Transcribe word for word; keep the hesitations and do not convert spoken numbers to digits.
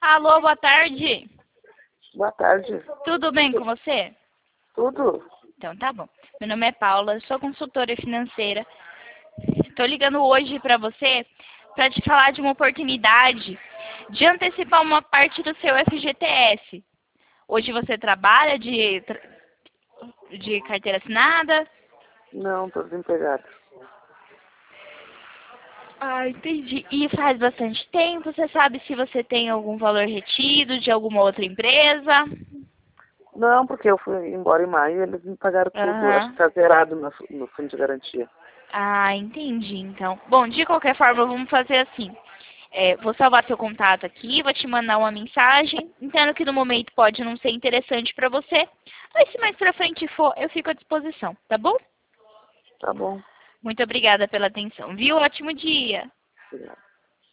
Alô, boa tarde. Boa tarde. Tudo bem com você? Tudo? Então tá bom. Meu nome é Paula, sou consultora financeira. Estou ligando hoje para você para te falar de uma oportunidade de antecipar uma parte do seu F G T S. Hoje você trabalha de, tra- de carteira assinada? Não, tô desempregado. Ah, entendi. E faz bastante tempo, você sabe se você tem algum valor retido de alguma outra empresa? Não, porque eu fui embora em maio e eles me pagaram tudo. Acho que Aham. tá zerado no, no fundo de garantia. Ah, entendi, então. Bom, de qualquer forma, vamos fazer assim. É, vou salvar seu contato aqui, vou te mandar uma mensagem. Entendo que no momento pode não ser interessante para você, mas se mais pra frente for, eu fico à disposição, tá bom? Tá bom. Muito obrigada pela atenção, viu? Ótimo dia! Obrigado.